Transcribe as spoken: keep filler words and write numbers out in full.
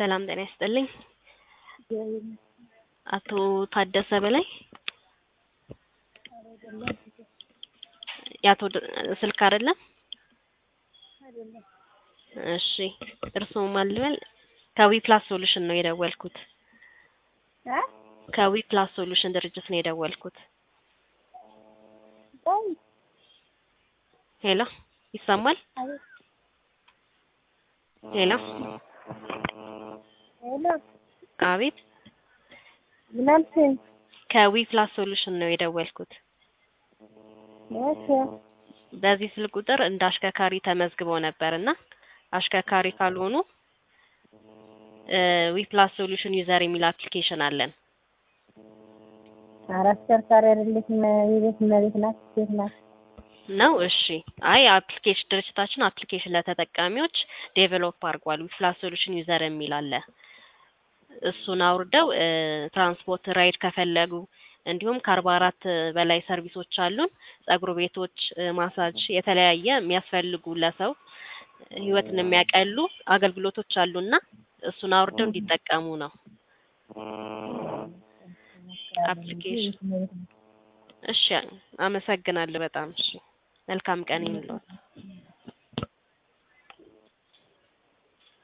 ሰላም ጤና ይስጥልኝ። አቶ ታደሰ በላይ ያቶ ስልክ አይደለም? እሺ እርሶ ማልበል ከዊ ፕላስ ሶሉሽን ነው የደወልኩት። እ ከዊ ፕላስ ሶሉሽን ድርጅት ነው የደወልኩት። ሄሎ ይሰማል? ሄሎ ሄሎ አቤት ምናልሽኝ? ከዊ ፕላስ ሶሉሽን ነው የደወልኩት። እሺ በዚህ ስልክ ቁጥር እንደ አሽከርካሪ ተመዝግበው ነበርና አሽከርካሪ ካልሆኑ ዊ ፕላስ ሶሉሽን ዩዘር የሚል አፕሊኬሽን አለን። አሽከርካሪ አይደለችም የቤት እመቤት ናት ሴት ናት ነው። እሺ አይ አፕሊኬሽን ድርጅታችን አፕሊኬሽን ለተጠቃሚዎች ዴቨሎፕ አድርጓል። ዊ ፕላስ ሶሉሽን ዩዘር የሚል አለ። እሱን አውርደው ትራንስፖርት ራይድ ከፈለጉ እንዲሁም ከአርባ አራት በላይ ሰርቪሶች አሉን። ጸጉር ቤቶች፣ ማሳጅ፣ የተለያየ የሚያስፈልጉ ለሰው ህይወትን የሚያቀሉ አገልግሎቶች አሉና እሱን አውርደው እንዲጠቀሙ ነው። አፕሊኬሽን እሺ አመሰግናለሁ በጣም እሺ መልካም ቀን ይሁንልዎት።